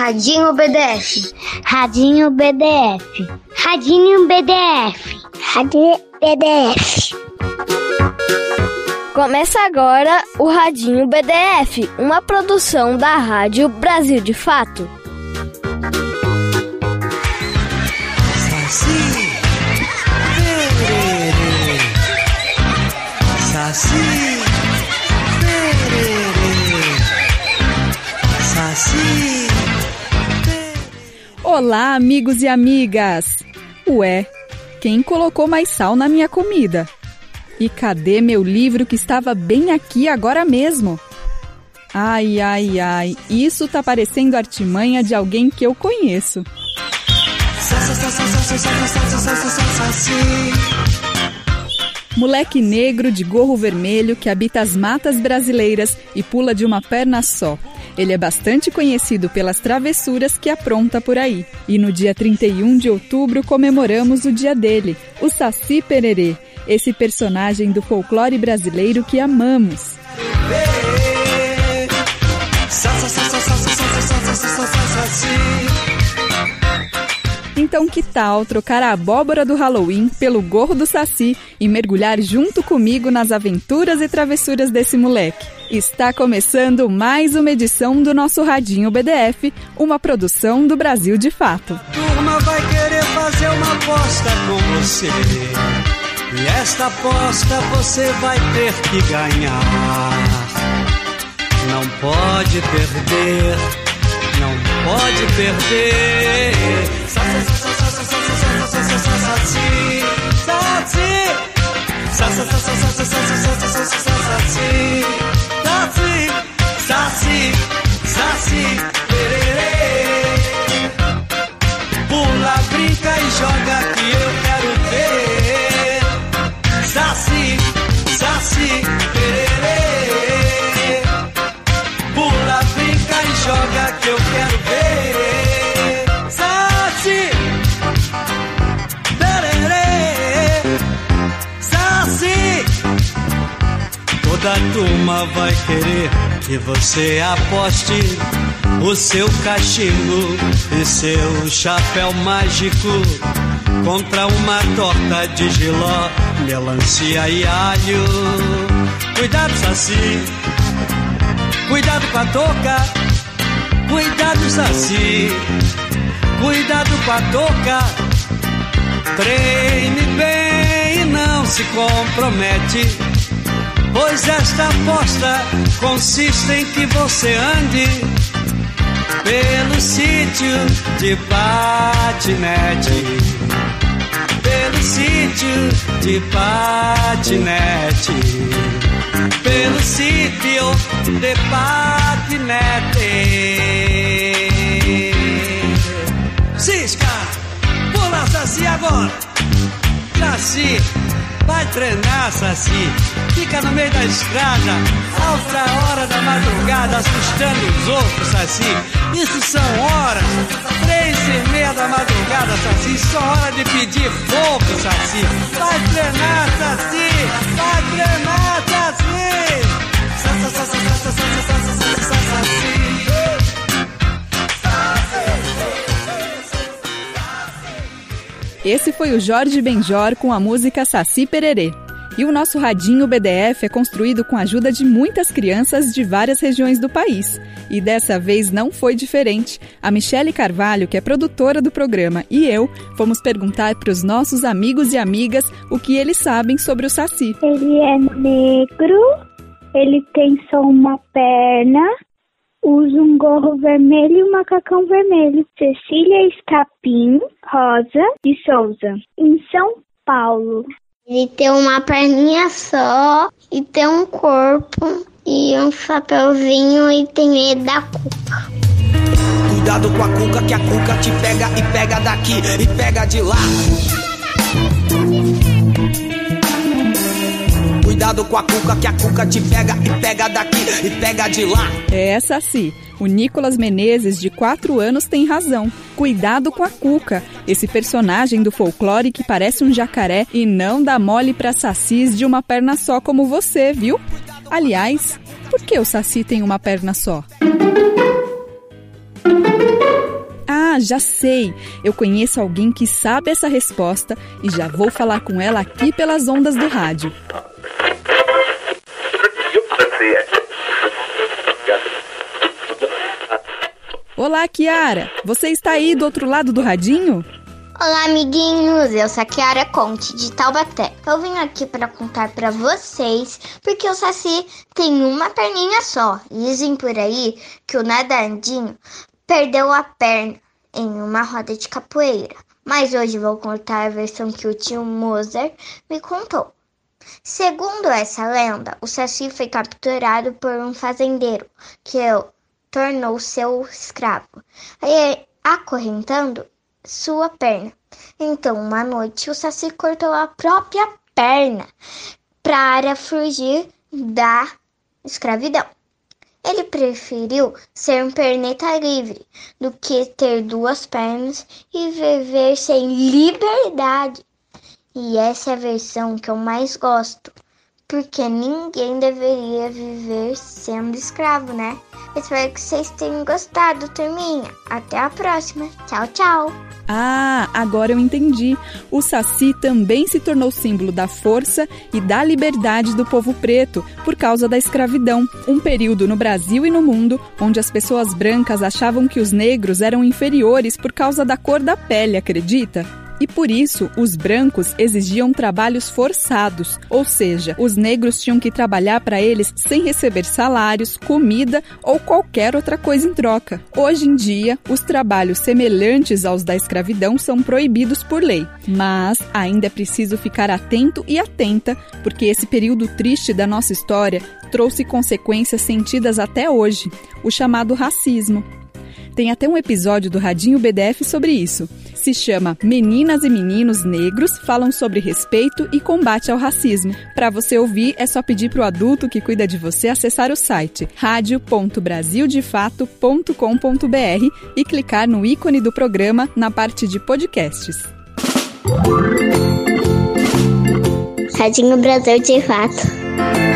Radinho BDF. Radinho BDF. Radinho BDF. Radinho BDF. Começa agora o Radinho BDF, uma produção da Rádio Brasil de Fato. Saci, pererê. Saci, pererê. Saci, pererê. Olá, amigos e amigas! Ué, quem colocou mais sal na minha comida? E cadê meu livro que estava bem aqui agora mesmo? Ai, ai, ai, isso tá parecendo artimanha de alguém que eu conheço. Moleque negro de gorro vermelho que habita as matas brasileiras e pula de uma perna só. Ele é bastante conhecido pelas travessuras que apronta por aí. E no dia 31 de outubro comemoramos o dia dele, o Saci Pererê, esse personagem do folclore brasileiro que amamos. Então que tal trocar a abóbora do Halloween pelo gorro do Saci e mergulhar junto comigo nas aventuras e travessuras desse moleque? Está começando mais uma edição do nosso Radinho BDF, uma produção do Brasil de Fato. Turma vai querer fazer uma aposta com você. E esta aposta você vai ter que ganhar. Não pode perder, não pode perder. Saci, pererê. Pula, brinca e joga que eu quero ver. Saci, pererê. Pula, brinca e joga que eu quero ver. Saci, pererê. Saci. Toda a turma vai querer que você aposte o seu cachimbo e seu chapéu mágico contra uma torta de jiló, melancia e alho. Cuidado, Saci, cuidado com a touca. Cuidado, Saci, cuidado com a touca. Treine bem e não se compromete, pois esta aposta consiste em que você ande pelo sítio de patinete. Pelo sítio de patinete. Pelo sítio de patinete. Cisca, pula, Saci, agora. Saci, vai treinar, Saci. Fica no meio da estrada, alta hora da madrugada, assustando os outros, Saci. Isso são horas, 3:30 da madrugada, Saci. Só hora de pedir fogo, Saci. Vai treinar, Saci. Vai treinar, Saci. Esse foi o Jorge Benjor com a música Saci Pererê. E o nosso Radinho BDF é construído com a ajuda de muitas crianças de várias regiões do país. E dessa vez não foi diferente. A Michele Carvalho, que é produtora do programa, e eu fomos perguntar para os nossos amigos e amigas o que eles sabem sobre o Saci. Ele é negro, ele tem só uma perna, usa um gorro vermelho e um macacão vermelho. Cecília Estapim Rosa de Souza, em São Paulo. Ele tem uma perninha só e tem um corpo e um chapeuzinho e tem medo da cuca. Cuidado com a cuca, que a cuca te pega e pega daqui e pega de lá. Cuidado com a cuca, que a cuca te pega e pega daqui e pega de lá. É, Saci. O Nicolas Menezes, de 4 anos, tem razão. Cuidado com a cuca, esse personagem do folclore que parece um jacaré e não dá mole para sacis de uma perna só como você, viu? Aliás, por que o Saci tem uma perna só? Ah, já sei! Eu conheço alguém que sabe essa resposta e já vou falar com ela aqui pelas ondas do rádio. Olá, Kiara! Você está aí do outro lado do radinho? Olá, amiguinhos! Eu sou a Kiara Conte, de Taubaté. Eu vim aqui para contar para vocês porque o Saci tem uma perninha só. Dizem por aí que o nadadinho perdeu a perna em uma roda de capoeira. Mas hoje vou contar a versão que o tio Mozart me contou. Segundo essa lenda, o Saci foi capturado por um fazendeiro que o tornou seu escravo, acorrentando sua perna. Então, uma noite, o Saci cortou a própria perna para fugir da escravidão. Ele preferiu ser um perneta livre do que ter duas pernas e viver sem liberdade. E essa é a versão que eu mais gosto, porque ninguém deveria viver sendo escravo, né? Espero que vocês tenham gostado, turminha. Até a próxima. Tchau, tchau. Ah, agora eu entendi. O Saci também se tornou símbolo da força e da liberdade do povo preto por causa da escravidão. Um período no Brasil e no mundo onde as pessoas brancas achavam que os negros eram inferiores por causa da cor da pele, acredita? E por isso, os brancos exigiam trabalhos forçados, ou seja, os negros tinham que trabalhar para eles sem receber salários, comida ou qualquer outra coisa em troca. Hoje em dia, os trabalhos semelhantes aos da escravidão são proibidos por lei, mas ainda é preciso ficar atento e atenta, porque esse período triste da nossa história trouxe consequências sentidas até hoje, o chamado racismo. Tem até um episódio do Radinho BDF sobre isso. Se chama Meninas e Meninos Negros Falam sobre Respeito e Combate ao Racismo. Para você ouvir, é só pedir para o adulto que cuida de você acessar o site radio.brasildefato.com.br e clicar no ícone do programa na parte de podcasts. Radinho Brasil de Fato.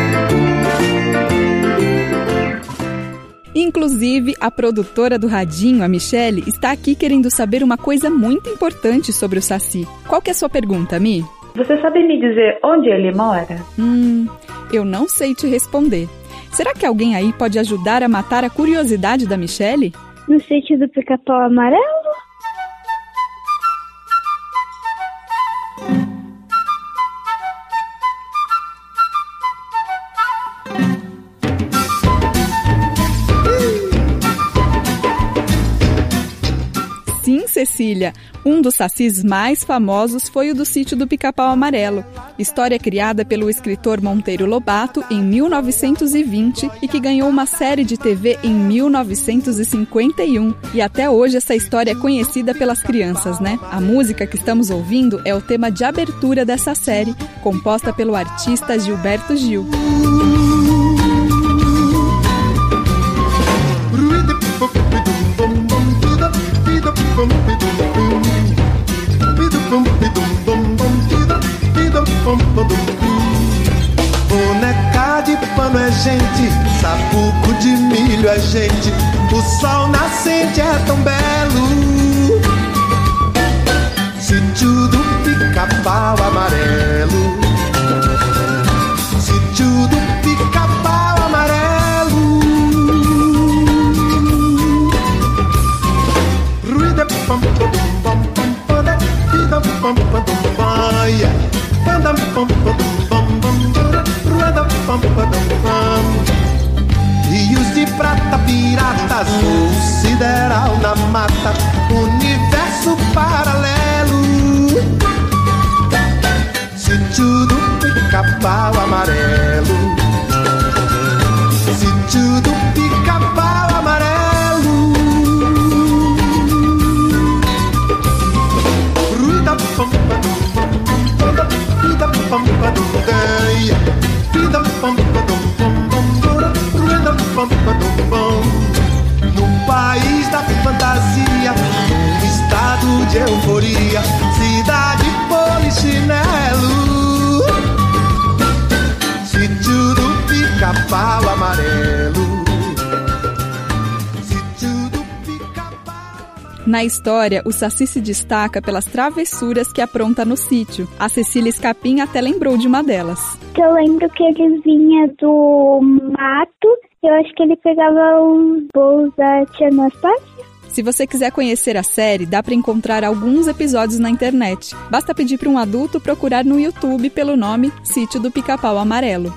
Inclusive, a produtora do Radinho, a Michele, está aqui querendo saber uma coisa muito importante sobre o Saci. Qual que é a sua pergunta, Mi? Você sabe me dizer onde ele mora? Eu não sei te responder. Será que alguém aí pode ajudar a matar a curiosidade da Michele? No sítio do Pica-Pau Amarelo? Sim, Cecília, um dos sacis mais famosos foi o do sítio do Pica-Pau Amarelo, história criada pelo escritor Monteiro Lobato em 1920 e que ganhou uma série de TV em 1951. E até hoje essa história é conhecida pelas crianças, né? A música que estamos ouvindo é o tema de abertura dessa série, composta pelo artista Gilberto Gil. Boneca de pano é gente, sapuco de milho é gente, o sol nascente é tão belo. Sítio do Pica-Pau Amarelo, sítio do Pica-Pau Amarelo. Ruído pam pam pam pam pam pam pam rios de prata, piratas, o sideral na mata, universo paralelo. Sítio do Pica-Pau Amarelo, sítio do Pica-Pau Amarelo. Ruída pam pam pam pam no país da fantasia, estado de euforia, cidade polichinelo. Sítio do Pica-Pau Amarelo, sítio do Pica-Pau. Na história, o Saci se destaca pelas travessuras que apronta no sítio. A Cecília Escapim até lembrou de uma delas. Eu lembro que ele vinha do mato, eu acho que ele pegava os bolos da tia Anastácia. Se você quiser conhecer a série, dá para encontrar alguns episódios na internet. Basta pedir para um adulto procurar no YouTube pelo nome Sítio do Pica-Pau Amarelo.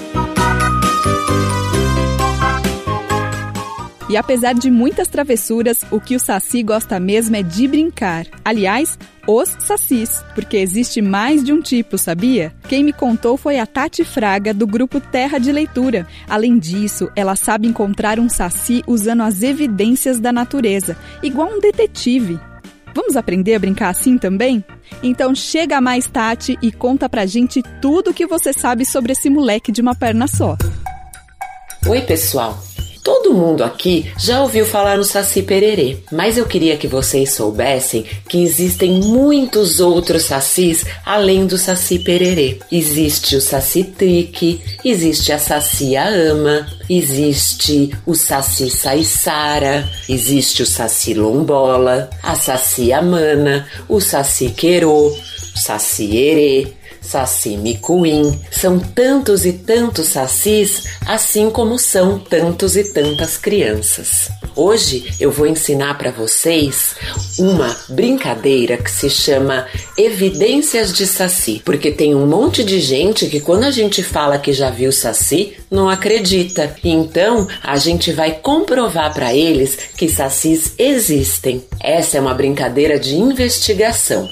E apesar de muitas travessuras, o que o Saci gosta mesmo é de brincar. Aliás, os sacis, porque existe mais de um tipo, sabia? Quem me contou foi a Tati Fraga, do grupo Terra de Leitura. Além disso, ela sabe encontrar um saci usando as evidências da natureza, igual um detetive. Vamos aprender a brincar assim também? Então chega mais, Tati, e conta pra gente tudo o que você sabe sobre esse moleque de uma perna só. Oi, pessoal! Todo mundo aqui já ouviu falar no Saci Pererê, mas eu queria que vocês soubessem que existem muitos outros sacis além do Saci Pererê. Existe o Saci Trique, existe a Saci Ama, existe o Saci Saiçara, existe o Saci Lombola, a Saci Amana, o Saci Querô, o Saci Erê, Saci Micuim. São tantos e tantos sacis, assim como são tantos e tantas crianças. Hoje eu vou ensinar para vocês uma brincadeira que se chama Evidências de Saci, porque tem um monte de gente que quando a gente fala que já viu saci, não acredita. Então a gente vai comprovar para eles que sacis existem. Essa é uma brincadeira de investigação.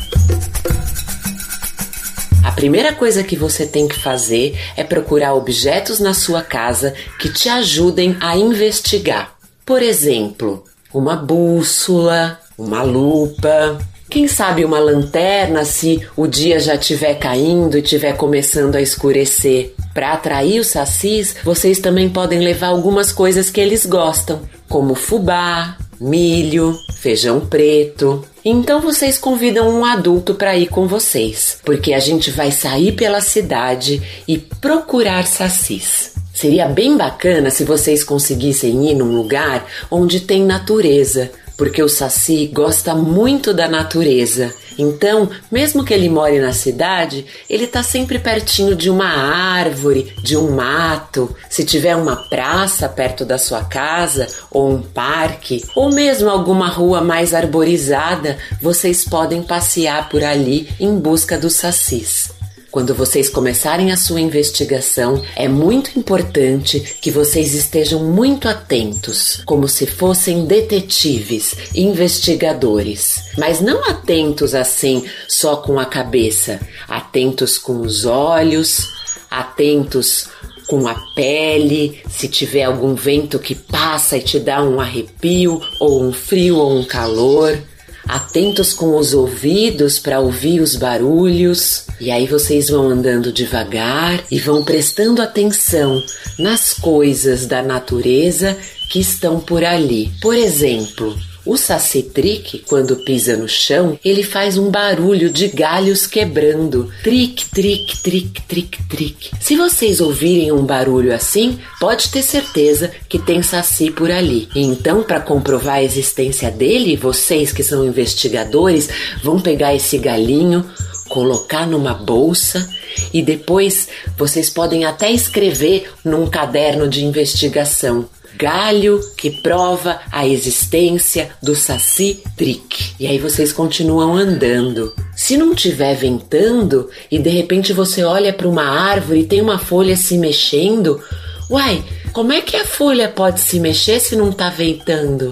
A primeira coisa que você tem que fazer é procurar objetos na sua casa que te ajudem a investigar. Por exemplo, uma bússola, uma lupa, quem sabe uma lanterna se o dia já estiver caindo e estiver começando a escurecer. Para atrair os sacis, vocês também podem levar algumas coisas que eles gostam, como fubá, milho, feijão preto. Então vocês convidam um adulto para ir com vocês, porque a gente vai sair pela cidade e procurar sacis. Seria bem bacana se vocês conseguissem ir num lugar onde tem natureza, porque o saci gosta muito da natureza. Então, mesmo que ele more na cidade, ele está sempre pertinho de uma árvore, de um mato. Se tiver uma praça perto da sua casa, ou um parque, ou mesmo alguma rua mais arborizada, vocês podem passear por ali em busca dos sacis. Quando vocês começarem a sua investigação, é muito importante que vocês estejam muito atentos, como se fossem detetives, investigadores. Mas não atentos assim, só com a cabeça. Atentos com os olhos, atentos com a pele, se tiver algum vento que passa e te dá um arrepio, ou um frio ou um calor. Atentos com os ouvidos para ouvir os barulhos. E aí vocês vão andando devagar e vão prestando atenção nas coisas da natureza que estão por ali. Por exemplo, o Saci Trique, quando pisa no chão, ele faz um barulho de galhos quebrando. Trique, trique, trique, trique, trique. Se vocês ouvirem um barulho assim, pode ter certeza que tem saci por ali. E então, para comprovar a existência dele, vocês que são investigadores vão pegar esse galinho, colocar numa bolsa e depois vocês podem até escrever num caderno de investigação: galho que prova a existência do Saci Trique. E aí vocês continuam andando. Se não estiver ventando e de repente você olha para uma árvore e tem uma folha se mexendo, uai, como é que a folha pode se mexer se não está ventando?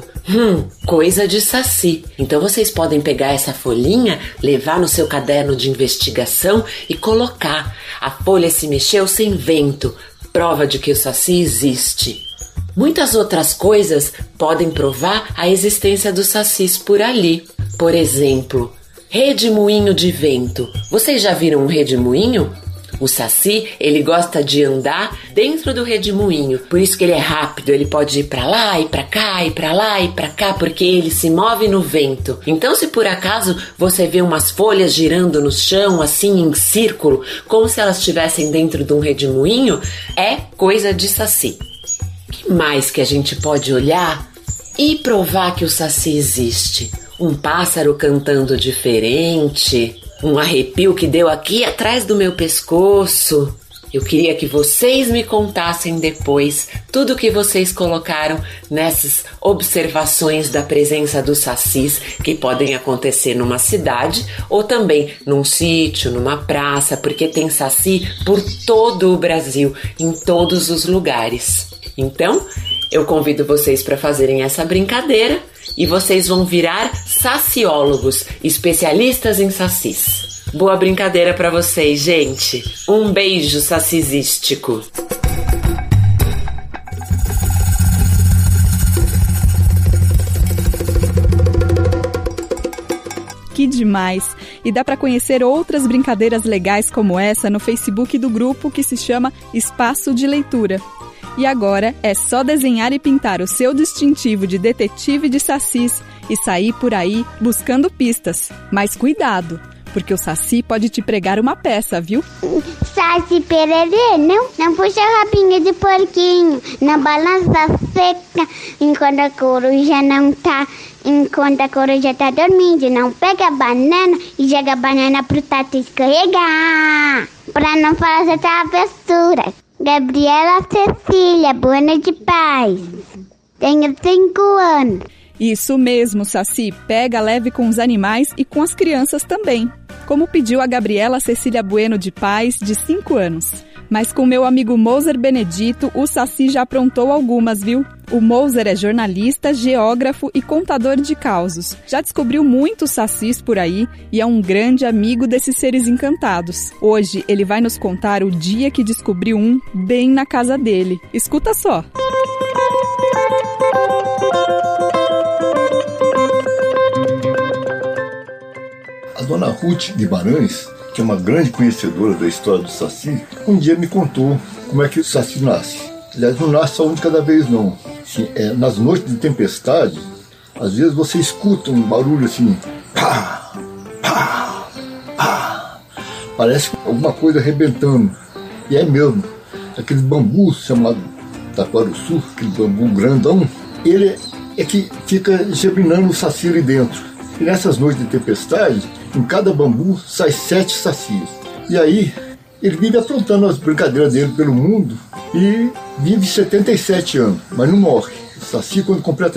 Coisa de saci. Então vocês podem pegar essa folhinha, levar no seu caderno de investigação e colocar: a folha se mexeu sem vento, prova de que o saci existe. Muitas outras coisas podem provar a existência dos sacis por ali. Por exemplo, redemoinho de vento. Vocês já viram um redemoinho? O saci, ele gosta de andar dentro do redemoinho, por isso que ele é rápido, ele pode ir pra lá e pra cá, e pra lá e pra cá, porque ele se move no vento. Então, se por acaso você vê umas folhas girando no chão, assim em círculo, como se elas estivessem dentro de um redemoinho, é coisa de saci. O que mais que a gente pode olhar e provar que o saci existe? um pássaro cantando diferente, um arrepio que deu aqui atrás do meu pescoço. Eu queria que vocês me contassem depois tudo que vocês colocaram nessas observações da presença dos sacis que podem acontecer numa cidade ou também num sítio, numa praça, porque tem saci por todo o Brasil, em todos os lugares. Então, eu convido vocês para fazerem essa brincadeira e vocês vão virar saciólogos, especialistas em sacis. Boa brincadeira para vocês, gente. Um beijo sacizístico. Que demais! E dá para conhecer outras brincadeiras legais como essa no Facebook do grupo que se chama Espaço de Leitura. E agora é só desenhar e pintar o seu distintivo de detetive de sacis e sair por aí buscando pistas. Mas cuidado, porque o saci pode te pregar uma peça, viu? Saci pererê, não puxa a rabinha de porquinho, não balança seca enquanto a coruja tá dormindo, não pega a banana e joga a banana pro tato escorregar, pra não fazer travessura. Gabriela Cecília, Buena de Paz, tenho 5 anos. Isso mesmo, Saci, pega leve com os animais e com as crianças também, como pediu a Gabriela Cecília Bueno de Paz, de 5 anos. Mas com meu amigo Moser Benedito, o Saci já aprontou algumas, viu? O Moser é jornalista, geógrafo e contador de causos. Já descobriu muitos sacis por aí e é um grande amigo desses seres encantados. Hoje ele vai nos contar o dia que descobriu um bem na casa dele. Escuta só! A dona Ruth Guimarães, que é uma grande conhecedora da história do saci, um dia me contou como é que o saci nasce. Aliás, não nasce só um de cada vez, não. Assim, nas noites de tempestade, às vezes você escuta um barulho assim, pá, pá, pá. Parece alguma coisa arrebentando. E é mesmo. Aquele bambu chamado taquaruçu, aquele bambu grandão, ele é que fica germinando o saci ali dentro. E nessas noites de tempestade, em cada bambu sai 7 sacis. E aí, ele vive aprontando as brincadeiras dele pelo mundo e vive 77 anos, mas não morre. O saci, quando completa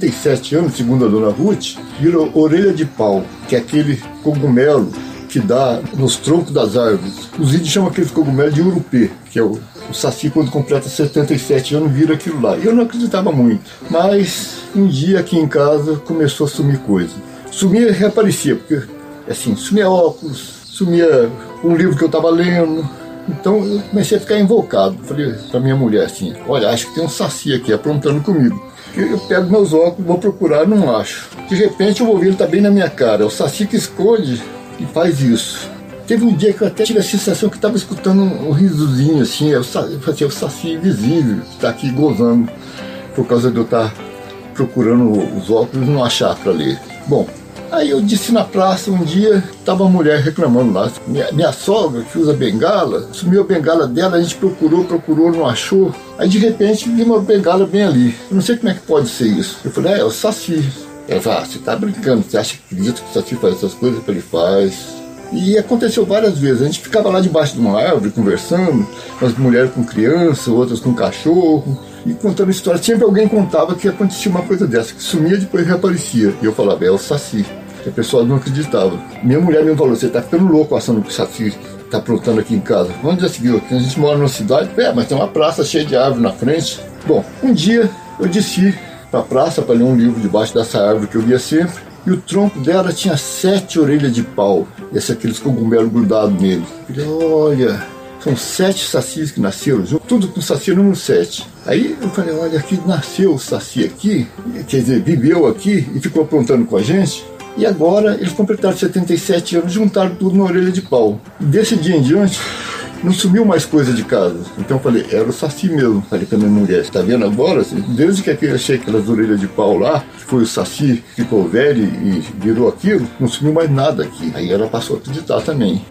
77 anos, segundo a dona Ruth, vira orelha de pau, que é aquele cogumelo que dá nos troncos das árvores. Os índios chamam aquele cogumelo de urupê, que é o saci, quando completa 77 anos, vira aquilo lá. Eu não acreditava muito, mas um dia aqui em casa começou a sumir coisa. Sumia e reaparecia, porque assim, sumia óculos, sumia um livro que eu estava lendo. Então eu comecei a ficar invocado. Falei para minha mulher assim, olha, acho que tem um saci aqui aprontando comigo. Eu pego meus óculos, vou procurar, não acho. De repente eu vou ver, ele está bem na minha cara. É o saci que esconde e faz isso. Teve um dia que eu até tive a sensação que estava escutando um risozinho assim, o saci invisível, que está aqui gozando, por causa de eu estar procurando os óculos e não achar para ler. Bom, aí eu disse na praça um dia, estava uma mulher reclamando lá. Minha sogra, que usa bengala, sumiu a bengala dela, a gente procurou, não achou. Aí de repente vi uma bengala bem ali. Eu não sei como é que pode ser isso. Eu falei, é o saci. Ela falou, você tá brincando, você acha que acredita que o saci faz essas coisas que ele faz? E aconteceu várias vezes. A gente ficava lá debaixo de uma árvore conversando, as mulheres com criança, outras com cachorro, e contando histórias. Sempre alguém contava que acontecia uma coisa dessa, que sumia e depois reaparecia. E eu falava, é o saci. A pessoa não acreditava. Minha mulher me falou, você tá ficando louco achando que o saci tá aprontando aqui em casa. Onde já se viu? A gente mora numa cidade, mas tem uma praça cheia de árvore na frente. Bom, um dia eu desci pra praça para ler um livro debaixo dessa árvore que eu via sempre. E o tronco dela tinha 7 orelhas de pau. Esse aqueles cogumelos grudados nele. Eu falei, olha, são 7 sacis que nasceram juntos, tudo com saci número 7. Aí eu falei, olha, aqui nasceu o saci aqui, quer dizer, viveu aqui e ficou aprontando com a gente. E agora eles completaram 77 anos, juntaram tudo na orelha de pau. E desse dia em diante, não sumiu mais coisa de casa. Então eu falei, era o saci mesmo. Falei pra minha mulher, tá vendo agora? Desde que eu achei aquelas orelhas de pau lá, que foi o saci, ficou velho e virou aquilo, não sumiu mais nada aqui. Aí ela passou a acreditar também.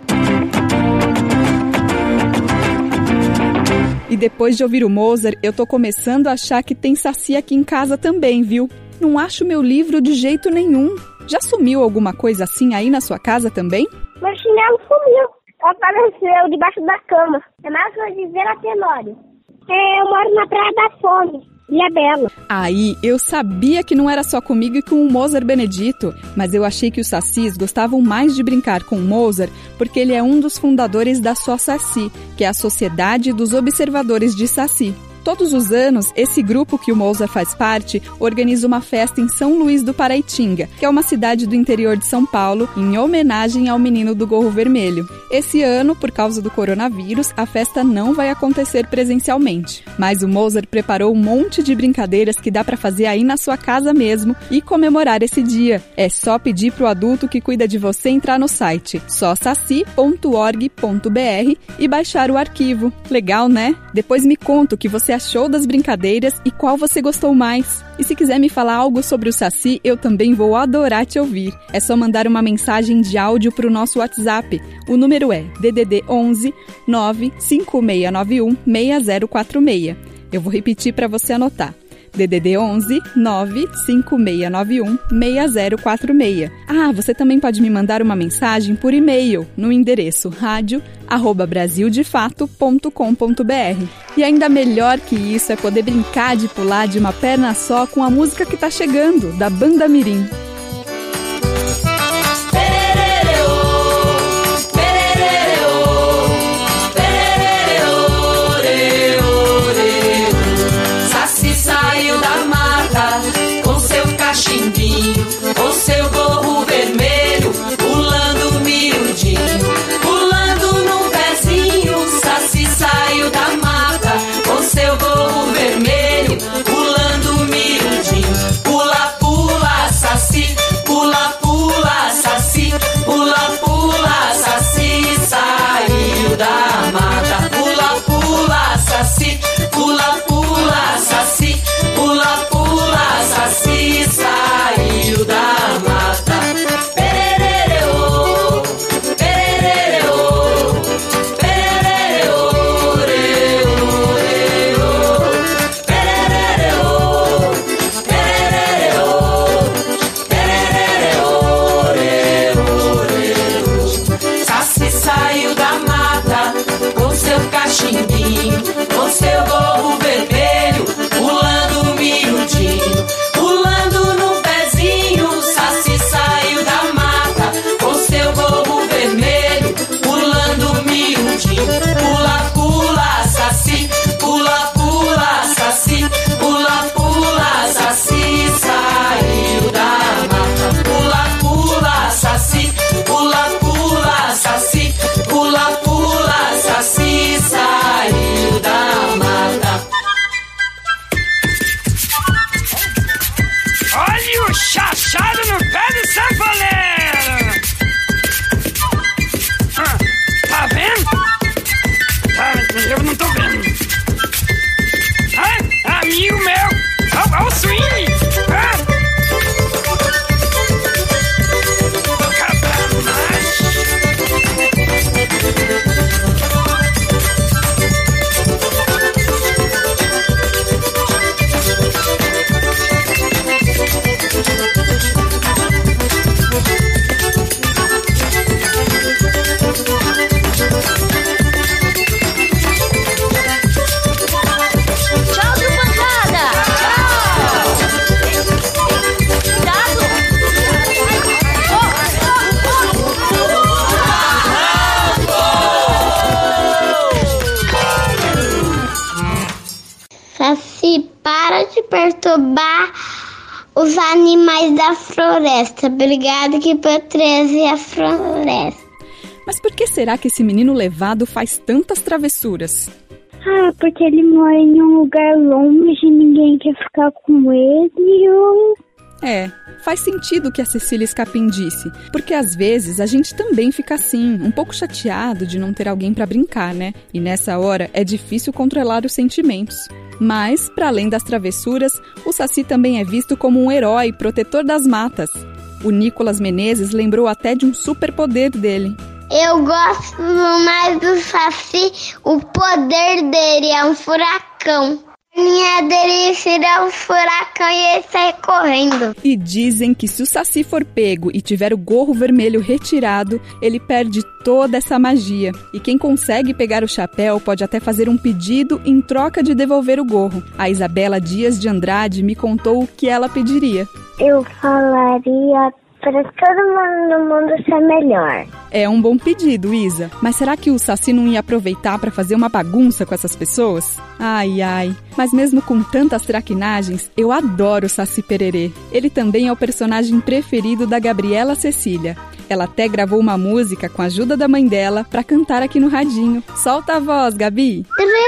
E depois de ouvir o Moser, eu tô começando a achar que tem saci aqui em casa também, viu? Não acho meu livro de jeito nenhum. Já sumiu alguma coisa assim aí na sua casa também? Meu chinelo sumiu. Apareceu debaixo da cama. É mais uma de ver a Tenório. Eu moro na Praia da Fome, Ilha Bela. Aí, eu sabia que não era só comigo e com o Mozart Benedito, mas eu achei que os sacis gostavam mais de brincar com o Mozart porque ele é um dos fundadores da SOSACI, que é a Sociedade dos Observadores de Saci. Todos os anos, esse grupo que o Mozart faz parte organiza uma festa em São Luís do Paraitinga, que é uma cidade do interior de São Paulo, em homenagem ao menino do gorro vermelho. Esse ano, por causa do coronavírus, a festa não vai acontecer presencialmente. Mas o Mozart preparou um monte de brincadeiras que dá para fazer aí na sua casa mesmo e comemorar esse dia. É só pedir pro adulto que cuida de você entrar no site sosaci.org.br e baixar o arquivo. Legal, né? Depois me conta o que você achou das brincadeiras e qual você gostou mais. E se quiser me falar algo sobre o Saci, eu também vou adorar te ouvir. É só mandar uma mensagem de áudio para o nosso WhatsApp. O número é DDD 11 95691 6046. Eu vou repetir para você anotar. DDD 11 95691 6046. Ah, você também pode me mandar uma mensagem por e-mail no endereço radio@brasildefato.com.br. E ainda melhor que isso é poder brincar de pular de uma perna só com a música que tá chegando, da Banda Mirim. Com seu gorro vermelho, pulando miudinho, pulando num pezinho. Saci saiu da mata, com seu gorro vermelho, pulando miudinho. Pula, pula, Saci, pula, pula, Saci, pula, pula, Saci saiu da mata. Pula, pula, Saci, pula, pula, Saci, pula, pula, Saci saiu da mata. Perereu, perereu, perereu, reu, perereu, perereu, perereu, Saci saiu da mata com seu cachimbinho, com seu gorro vermelho, pulando miudinho, pulando no pezinho. Saci saiu da mata com seu gorro vermelho, pulando miudinho. Pula, pula, Saci, pula, pula, Saci, pula, pula, Saci saiu da mata. Pula, pula, Saci, pula, pula, Saci, pula, pula, Saci saiu da mata. Olha o chachado no pé do sanfoneiro! Tá vendo? Eu não tô vendo. Amigo meu! Olha o swing! Saci, para de perturbar os animais da floresta. Obrigado que protegem a floresta. Mas por que será que esse menino levado faz tantas travessuras? Ah, porque ele mora em um lugar longe e ninguém quer ficar com ele. É, faz sentido o que a Cecília Scapin disse, porque às vezes a gente também fica assim, um pouco chateado de não ter alguém para brincar, né? E nessa hora é difícil controlar os sentimentos. Mas, para além das travessuras, o Saci também é visto como um herói protetor das matas. O Nicolas Menezes lembrou até de um superpoder dele. Eu gosto mais do Saci, o poder dele é um furacão. A linha dele virar um furacão e ele sair correndo. E dizem que se o Saci for pego e tiver o gorro vermelho retirado, ele perde toda essa magia. E quem consegue pegar o chapéu pode até fazer um pedido em troca de devolver o gorro. A Isabela Dias de Andrade me contou o que ela pediria. Eu falaria para todo mundo no mundo ser melhor. É um bom pedido, Isa. Mas será que o Saci não ia aproveitar para fazer uma bagunça com essas pessoas? Ai, ai. Mas mesmo com tantas traquinagens, eu adoro o Saci Pererê. Ele também é o personagem preferido da Gabriela Cecília. Ela até gravou uma música com a ajuda da mãe dela para cantar aqui no radinho. Solta a voz, Gabi!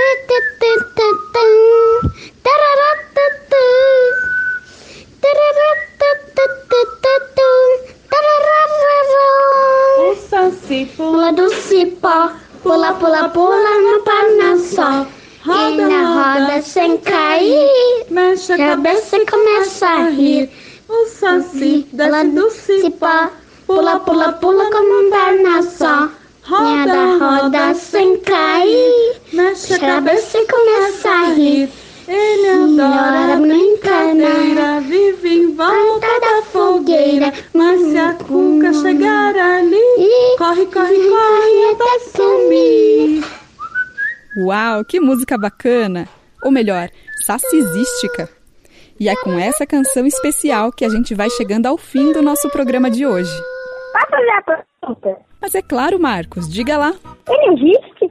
O Saci Pula do cipó, pula, pula, pula no panasol. E na roda sem cair, mexe a cabeça e começa a rir. O Saci desce do cipó, pula, pula, pula como um panasol. roda, Roda sem cair, mexe a cabeça e começa a rir. Ele adora brincadeira, vive em volta da fogueira. Mas se a cuca chegar ali, corre, corre, corre até sumir. Uau, que música bacana! Ou melhor, sacizística. E é com essa canção especial que a gente vai chegando ao fim do nosso programa de hoje. Posso fazer a pergunta? Mas é claro, Marcos, diga lá. Ele existe?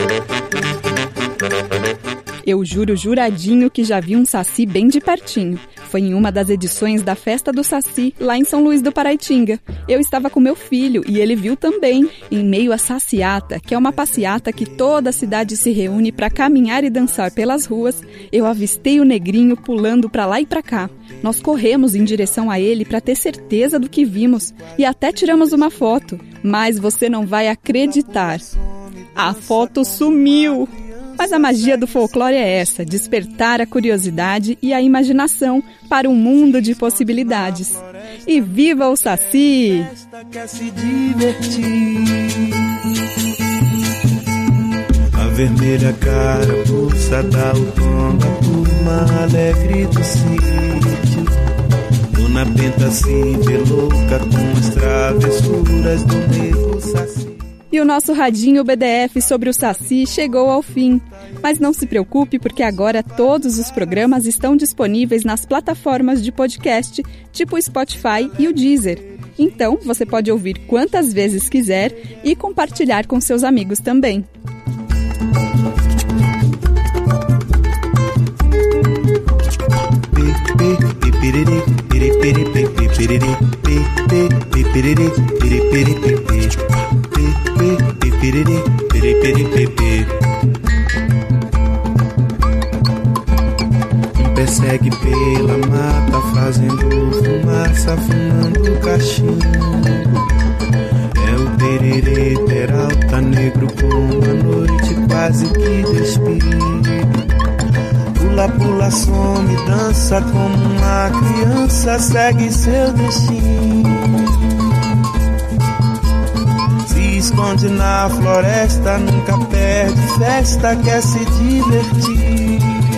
Eu juro juradinho que já vi um Saci bem de pertinho. Foi em uma das edições da Festa do Saci, lá em São Luís do Paraitinga. Eu estava com meu filho e ele viu também. Em meio à Saciata, que é uma passeata que toda a cidade se reúne para caminhar e dançar pelas ruas, eu avistei o negrinho pulando para lá e para cá. Nós corremos em direção a ele para ter certeza do que vimos e até tiramos uma foto. Mas você não vai acreditar. A foto sumiu! Mas a magia do folclore é essa, despertar a curiosidade e a imaginação para um mundo de possibilidades. E viva o Saci! Quer se divertir. A vermelha carapuça dá o tom da turma alegre do sítio. Dona Benta se vê louca com as travessuras do nego Saci. E o nosso radinho BDF sobre o Saci chegou ao fim. Mas não se preocupe, porque agora todos os programas estão disponíveis nas plataformas de podcast, tipo o Spotify e o Deezer. Então, você pode ouvir quantas vezes quiser e compartilhar com seus amigos também. Persegue pela mata, fazendo fumaça, fumando cachimbo. É o tererê, peralta negro como a noite quase que despide. Pula, pula, some, dança como uma criança, segue seu destino. Se esconde na floresta, nunca perde festa, quer se divertir.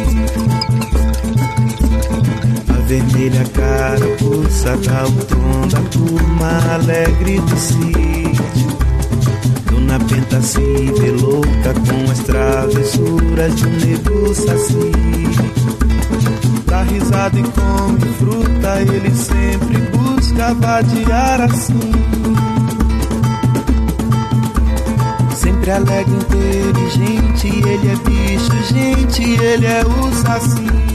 A vermelha carapuça dá o tom da turma alegre do sítio. Dona Benta se vê louca com as travessuras de um nego Saci. Dá risada e come fruta, ele sempre busca vadiar assim. Sempre alegre, inteligente, ele é bicho, gente, ele é o Saci.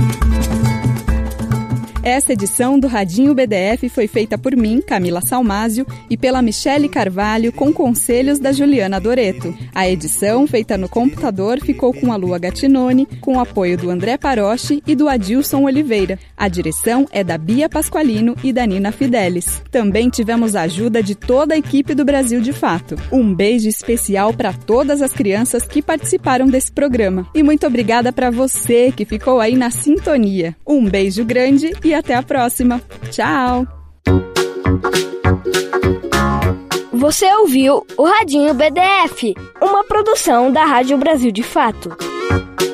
Essa edição do Radinho BDF foi feita por mim, Camila Salmásio, e pela Michele Carvalho, com conselhos da Juliana Doreto. A edição, feita no computador, ficou com a Lua Gattinoni, com o apoio do André Paroche e do Adilson Oliveira. A direção é da Bia Pasqualino e da Nina Fidelis. Também tivemos a ajuda de toda a equipe do Brasil de Fato. Um beijo especial para todas as crianças que participaram desse programa. E muito obrigada para você que ficou aí na sintonia. Um beijo grande e até a próxima. Tchau! Você ouviu o Radinho BDF, uma produção da Rádio Brasil de Fato.